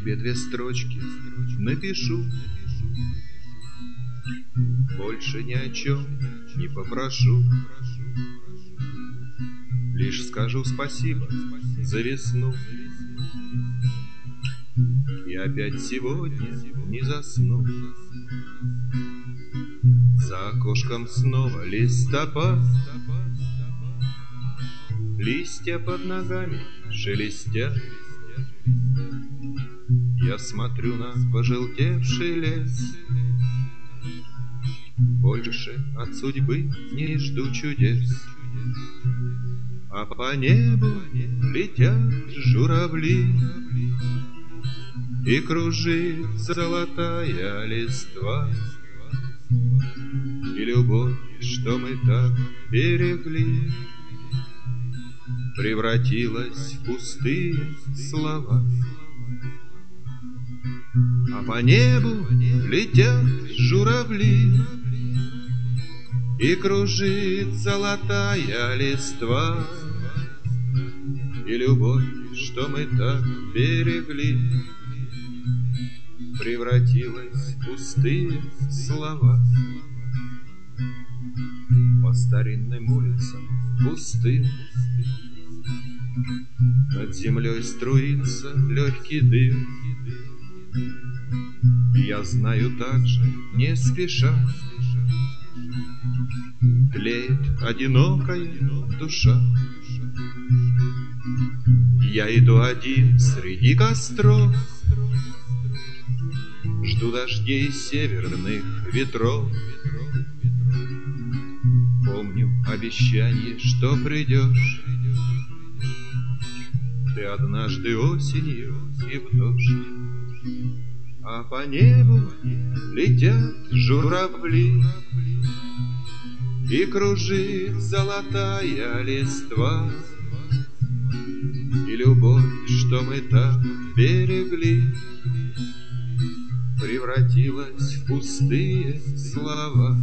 тебе 2 строчки напишу, больше ни о чем не попрошу. Лишь скажу спасибо за весну, и опять сегодня не засну. За окошком снова листопад, листья под ногами шелестят. Я смотрю на пожелтевший лес, больше от судьбы не жду чудес. А по небу летят журавли, и кружит золотая листва. И любовь, что мы так берегли, превратилась в пустые слова. А по небу летят журавли, и кружит золотая листва. И любовь, что мы так берегли, превратилась в пустые слова. По старинным улицам пустым над землей струится легкий дым. Я знаю также, не спеша, тлеет одинокая душа. Я иду один среди костров, жду дождей северных ветров. Помню обещание, что придешь ты однажды осенью и в дождь. А по небу летят журавли, и кружит золотая листва. И любовь, что мы так берегли, превратилась в пустые слова.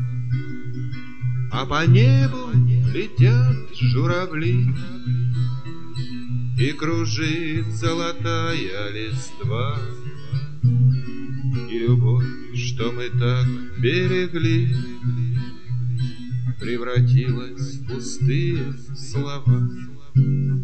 А по небу летят журавли, и кружит золотая листва. И любовь, что мы так берегли, превратилась в пустые слова.